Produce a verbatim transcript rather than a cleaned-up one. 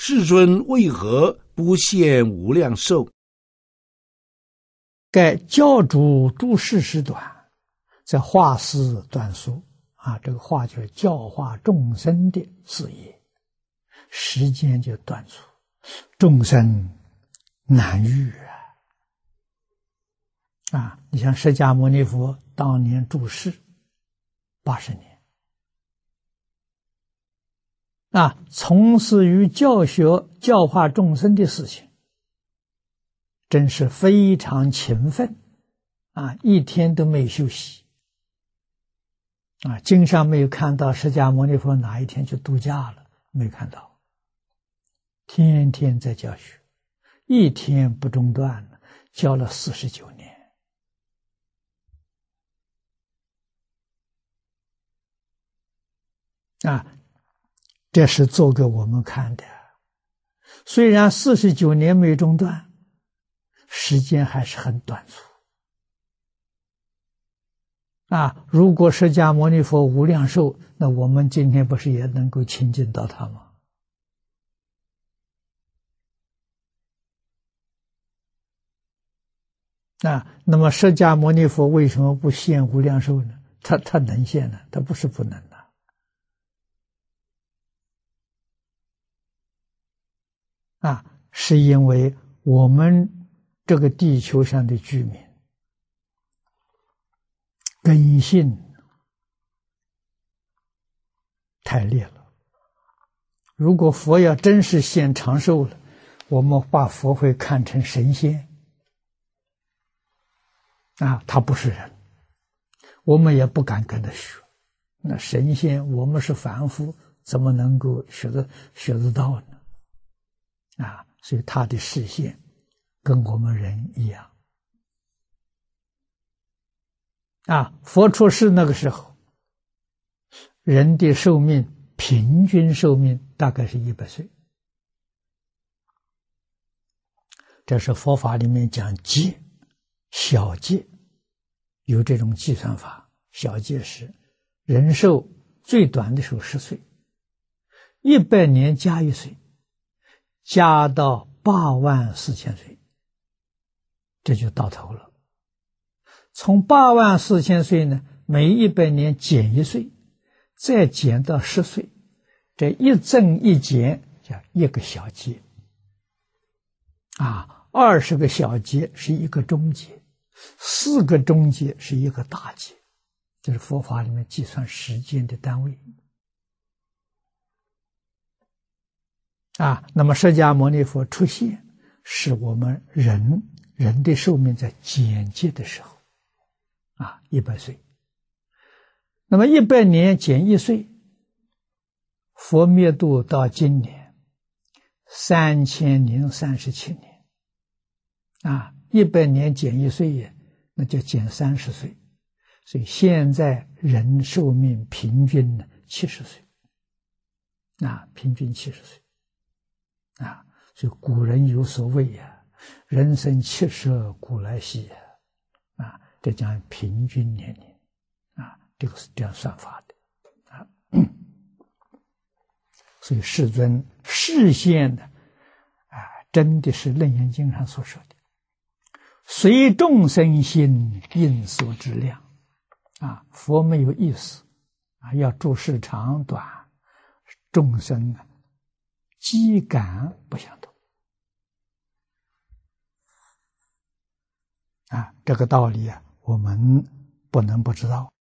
世尊为何不现无量寿？ 盖教主诸事时短，在化事短促啊，这个化就是教化众生的事业，时间就短促，众生难遇啊！啊，你像释迦牟尼佛当年住世八十年，啊，从事于教学教化众生的事情，真是非常勤奋啊，一天都没休息啊！经上没有看到释迦牟尼佛哪一天去度假了，没看到，天天在教学，一天不中断，教了四十九年啊！这是做给我们看的。虽然四十九年没中断，时间还是很短促啊！如果释迦牟尼佛无量寿，那我们今天不是也能够亲近到他吗？啊，那么释迦牟尼佛为什么不现无量寿呢？他他能现呢，他不是不能的。啊，是因为我们这个地球上的居民根性太劣了。如果佛要真是现长寿了，我们把佛会看成神仙啊，他不是人，我们也不敢跟他学。那神仙，我们是凡夫，怎么能够学得学得到呢？啊，所以他的视线跟我们人一样啊。佛出世那个时候，人的寿命平均寿命大概是一百岁，这是佛法里面讲劫，小劫有这种计算法。小劫是人寿最短的时候十岁，一百年加一岁，加到八万四千岁，这就到头了。从八万四千岁呢，每一百年减一岁，再减到十岁，这一增一减叫一个小劫啊，二十个小劫是一个中劫，四个中劫是一个大劫，这是佛法里面计算时间的单位啊。那么释迦牟尼佛出现，是我们人人的寿命在减劫的时候啊，一百岁。那么一百年减一岁，佛灭度到今年三千零三十七年啊，一百年减一岁也，那就减三十岁。所以现在人寿命平均呢七十岁啊，平均七十岁啊。所以古人有所谓呀，人生七十古来稀啊，这讲平均年龄啊，这个是这样算法的啊。所以世尊示现的啊，真的是《楞严经》上所说的，随众生心应所知量啊，佛没有意思啊，要住世长短，众生啊机感不相同啊，这个道理啊，我们不能不知道。